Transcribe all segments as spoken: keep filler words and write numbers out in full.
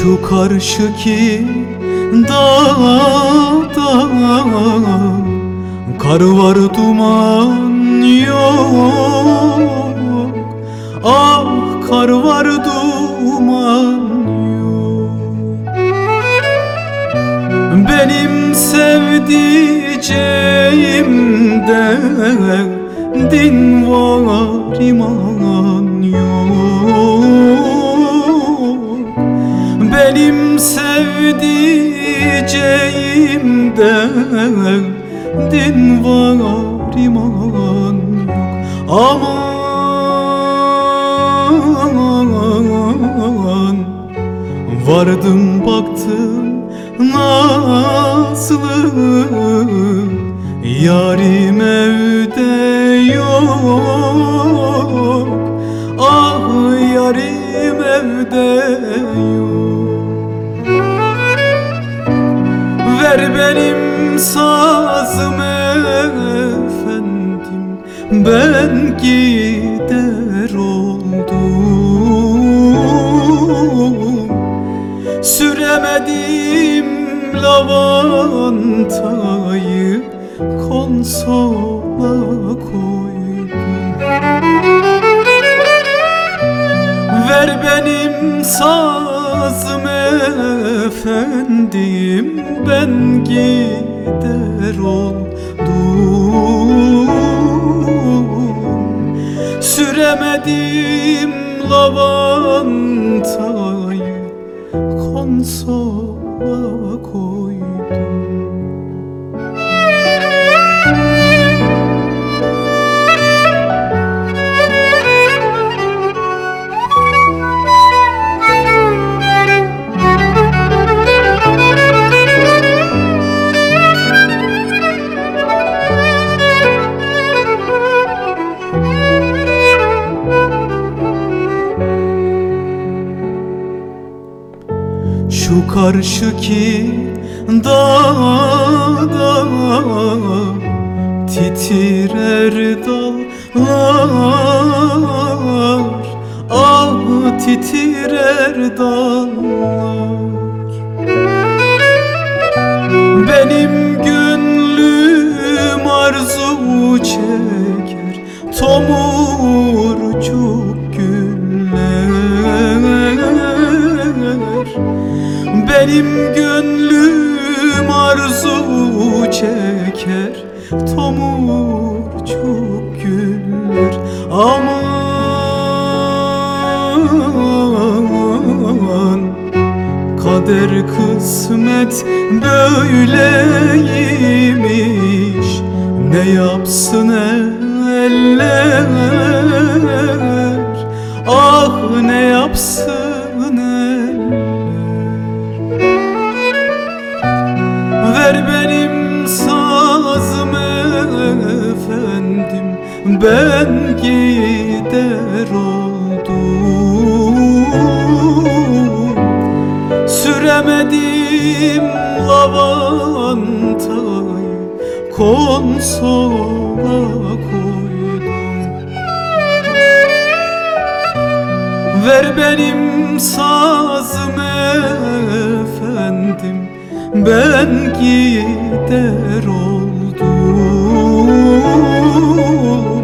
Şu karşıki dağda kar var, duman yok. Ah, kar var, duman yok. Benim sevdiceğimde din var, iman yok. Benim sevdiceğimde din var, iman yok. Aman, vardım baktım nazlı, yarim evde yok. Ah, yarim evde yok. Ver benim sazımı efendim, ben gider oldum. Süremedim lavantayı, konsola koydum. Ver benim sazımı efendim, ben gider oldum. Süremedim lavantayı, konsola koydum. Şu karşıki dağda titrer dallar. Ah, titrer dallar. Benim gönlüm arzu çeker tomurcuk güller. Benim gönlüm arzu çeker tomurcuk güller. Aman, kader kısmet böyleymiş, ne yapsın eller. Ah, ne yapsın eller. Ver benim sazımı efendim, ben gider oldum. Süremedim lavantayı, konsola koydum. Ver benim sazımı efendim, ben gider oldum.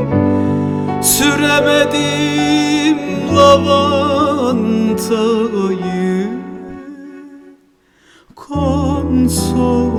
Süremedim lavantayı, konsola